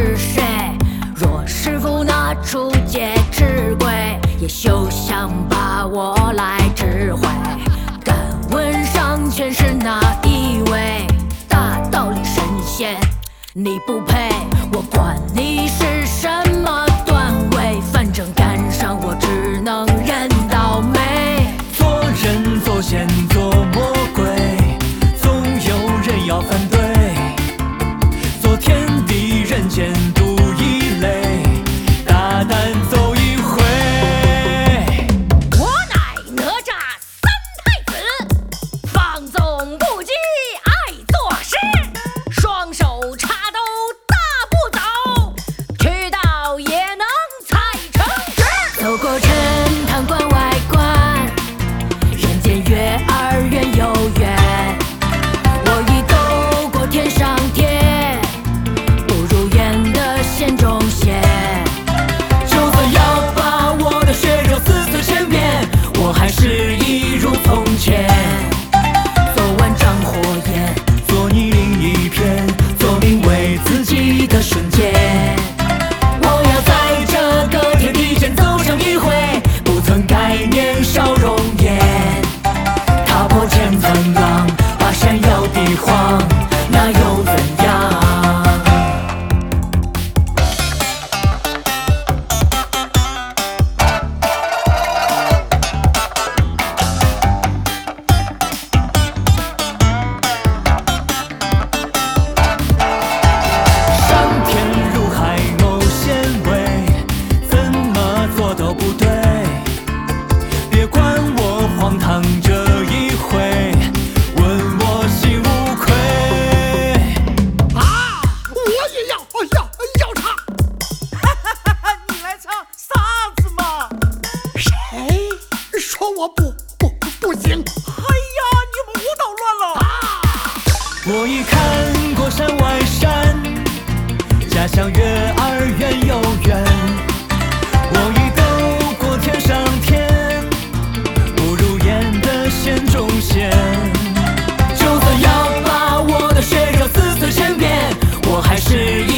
是谁？若师傅拿出戒指柜，也休想把我来指挥。敢问上权是哪一位？大道理神仙，你不配。我管你是什么段位，反正赶上我只能认倒霉。 做人做仙做魔鬼，总有人要反对。做天地人间独一类，大胆走一回。 我乃哪吒三太子，放纵不羁爱作诗，双手插兜大步走，去到也能踩成直。走过陈塘关外关，人间月儿圆又圆。我已斗过天上天，不如愿的仙中仙。 就算要把我的血肉撕碎千遍，我还是一如从前。 做完张火焰， 做你另一片，做名为自己的瞬间。我要在这个天地间走上一回，不曾改年少容颜。踏破千层浪，把山摇地晃，那又怎样？上天入海某纤维，怎么做都不对。别管我荒唐这一回，问我心无愧。 啊！我也要唱， 你来唱啥子嘛？ 谁说我不行？ 哎呀，你们舞蹈乱了！ 我已看过山外山，家乡月儿圆又圆。我已斗过天上天，不如愿的仙中仙。就算要把我的血肉撕碎千遍，我还是